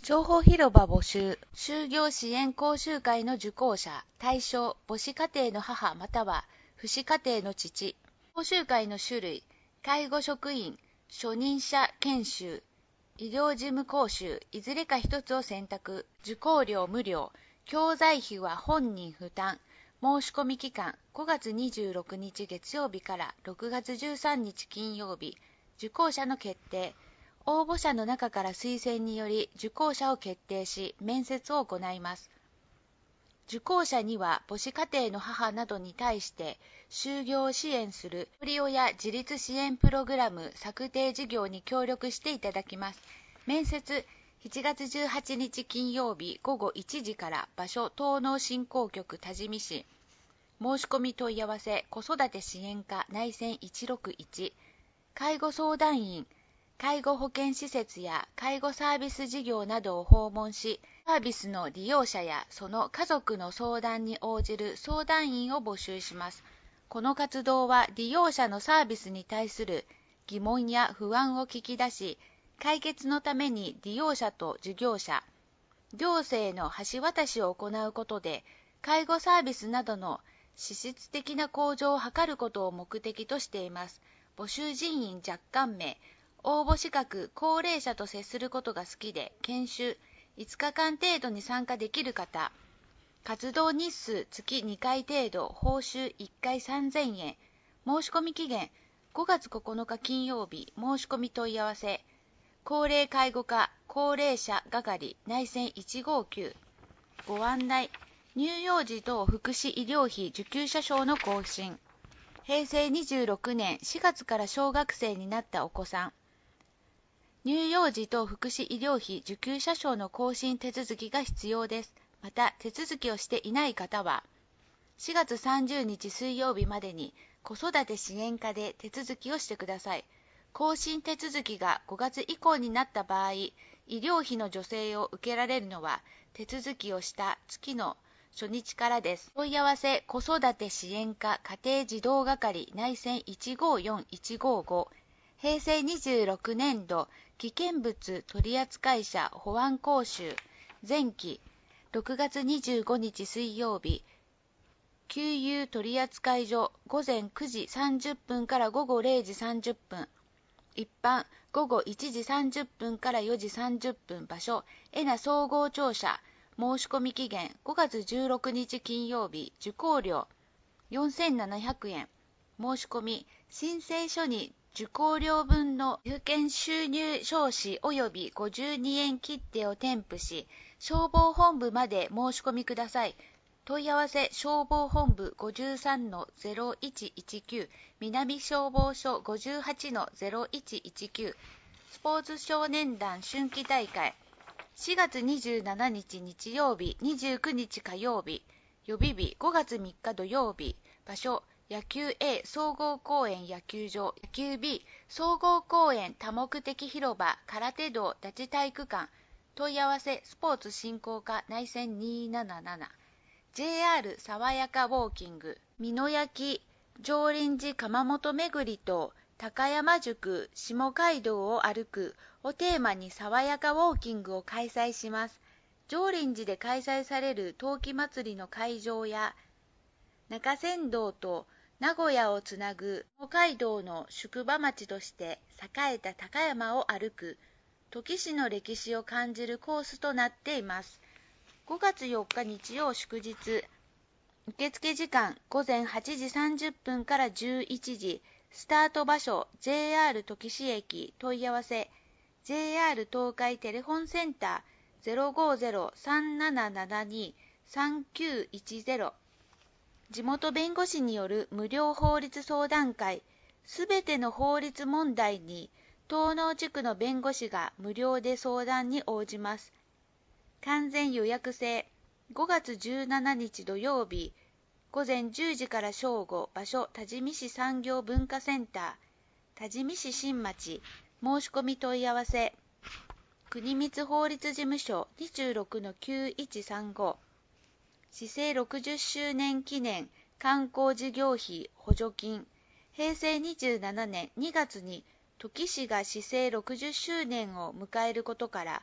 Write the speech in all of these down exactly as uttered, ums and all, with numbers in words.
情報広場募集、就業支援講習会の受講者、対象、母子家庭の母または父子家庭の父。講習会の種類、介護職員、初任者研修、医療事務講習、いずれか一つを選択。受講料無料。教材費は本人負担。申し込み期間、ごがつにじゅうろくにち月曜日からろくがつじゅうさんにち金曜日。受講者の決定。応募者の中から推薦により受講者を決定し、面接を行います。受講者には母子家庭の母などに対して就業を支援するひとり親自立支援プログラム策定事業に協力していただきます。面接しちがつじゅうはちにち金曜日ごごいちじから場所東農振興局多治見市。申し込み問い合わせ子育て支援課内線いちろくいち。介護相談員介護保健施設や介護サービス事業などを訪問し、サービスの利用者やその家族の相談に応じる相談員を募集します。この活動は利用者のサービスに対する疑問や不安を聞き出し、解決のために利用者と事業者、行政の橋渡しを行うことで、介護サービスなどの質質的な向上を図ることを目的としています。募集人員若干名。応募資格、高齢者と接することが好きで、研修、いつかかん程度に参加できる方、活動日数月にかい程度、報酬いっかいさんぜんえん、申し込み期限、ごがつここのか金曜日、申し込み問い合わせ、高齢介護課、高齢者係、内線いちごきゅう、ご案内、乳幼児等福祉医療費受給者証の更新、へいせいにじゅうろくねんしがつから小学生になったお子さん、乳幼児等福祉医療費受給者証の更新手続きが必要です。また、手続きをしていない方は、しがつさんじゅうにち水曜日までに子育て支援課で手続きをしてください。更新手続きがごがつ以降になった場合、医療費の助成を受けられるのは手続きをした月の初日からです。問い合わせ子育て支援課家庭児童係内線いちごよんいちごご、へいせいにじゅうろくねんど危険物取扱者保安講習前期ろくがつにじゅうごにち水曜日、給油取扱所ごぜんくじさんじゅっぷんからごごれいじさんじゅっぷん、一般ごごいちじさんじゅっぷんからよじさんじゅっぷん、場所エナ総合庁舎、申し込み期限ごがつじゅうろくにち金曜日、受講料よんせんななひゃくえん、申し込み申請書に受講料分の有権収入証紙及びごじゅうにえん切手を添付し、消防本部まで申し込みください。問い合わせ消防本部 ごじゅうさんのゼロいちいちきゅう、南消防署 ごじゅうはちのゼロいちいちきゅう、スポーツ少年団春季大会、しがつにじゅうしちにち日曜日、にじゅうくにち火曜日、予備日ごがつみっか土曜日、場所野球 A 総合公園野球場、野球 B 総合公園多目的広場空手道立ち体育館、問い合わせスポーツ振興課内線にーなななな、 ジェイアール 爽やかウォーキング、美濃焼上林寺窯元巡りと高山宿下街道を歩くをテーマに爽やかウォーキングを開催します。上林寺で開催される陶器祭りの会場や中山道と名古屋をつなぐ北海道の宿場町として栄えた高山を歩く土岐市の歴史を感じるコースとなっています。ごがつよっか日曜祝日、受付時間ごぜんはちじさんじゅっぷんからじゅういちじ、スタート場所 ジェイアール 土岐市駅、問い合わせ ジェイアール 東海テレフォンセンター ゼロごゼロ さんななななに さんきゅういちゼロ、地元弁護士による無料法律相談会、すべての法律問題に東農地区の弁護士が無料で相談に応じます。完全予約制、ごがつじゅうしちにち土曜日、ごぜんじゅうじから正午、場所多治見市産業文化センター、多治見市新町、申し込み問い合わせ、国光法律事務所 にじゅうろくのきゅういちさんご、市政ろくじゅっしゅうねん記念観光事業費補助金、へいせいにじゅうななねんにがつに土岐市が市政ろくじゅっしゅうねんを迎えることから、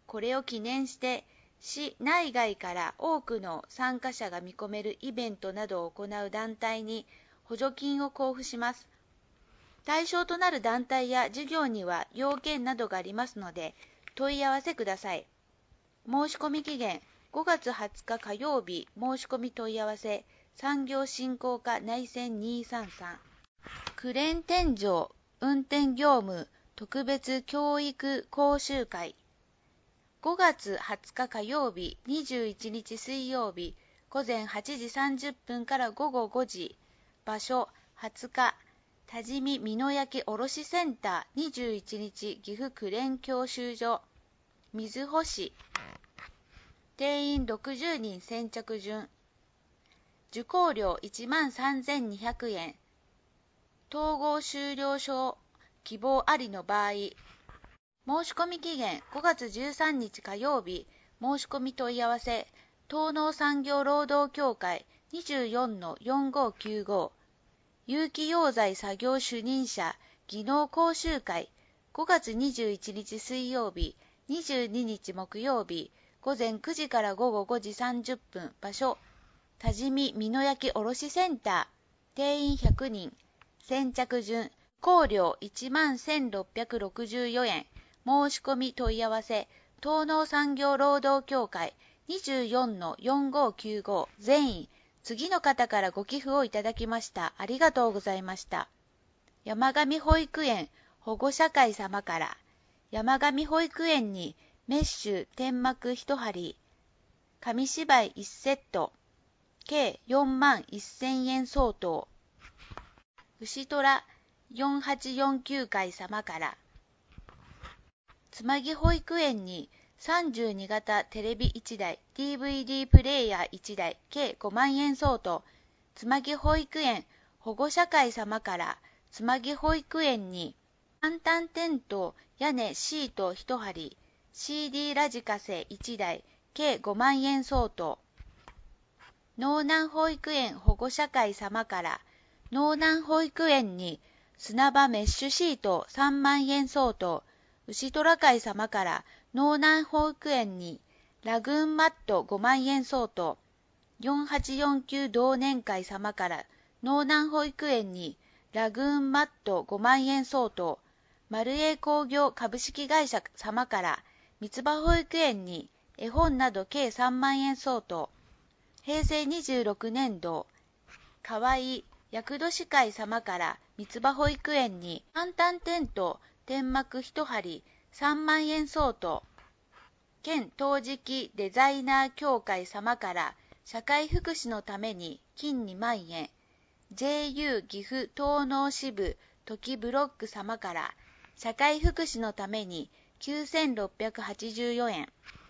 これを記念して市内外から多くの参加者が見込めるイベントなどを行う団体に補助金を交付します。対象となる団体や事業には要件などがありますので問い合わせください。申し込み期限ごがつはつか火曜日。申し込み問い合わせ産業振興課内線にーさんさん。クレーン天井運転業務特別教育講習会。ごがつはつか火曜日、にじゅういちにち水曜日、午前はちじさんじゅっぷんから午後ごじ。場所はつか多治見美濃焼卸センター。にじゅういちにち岐阜クレーン教習所瑞穂市。定員ろくじゅうにん先着順。受講料いちまんさんぜんにひゃくえん。統合修了証希望ありの場合。申し込み期限ごがつじゅうさんにち火曜日。申し込み問い合わせ東農産業労働協会 にじゅうよんのよんごきゅうご。有機溶剤作業主任者技能講習会。ごがつにじゅういちにち水曜日、にじゅうににち木曜日、午前くじから午後ごじさんじゅっぷん。場所多治見美濃焼卸センター。定員ひゃくにん先着順。受講料いちまんせんろっぴゃくろくじゅうよえん。申し込み問い合わせ東農産業労働協会 にじゅうよんのよんごきゅうご。全員次の方からご寄付をいただきました。ありがとうございました。山上保育園保護者会様から。山上保育園にメッシュ天幕一針、紙芝居いちセット、計よんまんせんえん相当。牛虎よんはちよんきゅう会様から。つまぎ保育園にさんじゅうにがたテレビいちだい、ディーブイディー プレイヤーいちだい、計ごまんえん相当。つまぎ保育園保護者会様から。つまぎ保育園に簡単テント屋根シートいち針、シーディー ラジカセいちだい、計ごまんえん相当。農南保育園保護者会様から。農南保育園に砂場メッシュシートさんまんえん相当。牛虎会様から。農南保育園にラグーンマットごまんえん相当。よんはちよんきゅう同年会様から。農南保育園にラグーンマットごまんえん相当。丸栄工業株式会社様から。三つ葉保育園に絵本など計さんまんえん相当。へいせいにじゅうろくねんどかわいい厄年会様から。三つ葉保育園に簡単テント天幕一針さんまんえん相当。県陶磁器デザイナー協会様から。社会福祉のために金にまんえん。ジェーユー 岐阜東農支部時ブロック様から。社会福祉のためにきゅうせんろっぴゃくはちじゅうよえん。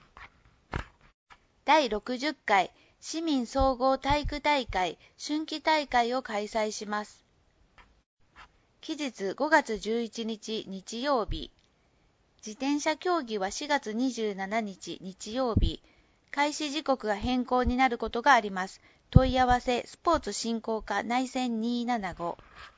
だいろくじゅっかい市民総合体育大会春季大会を開催します。期日ごがつじゅういちにち日曜日。自転車競技はしがつにじゅうしちにち日曜日。開始時刻が変更になることがあります。問い合わせスポーツ振興課内線にーななご。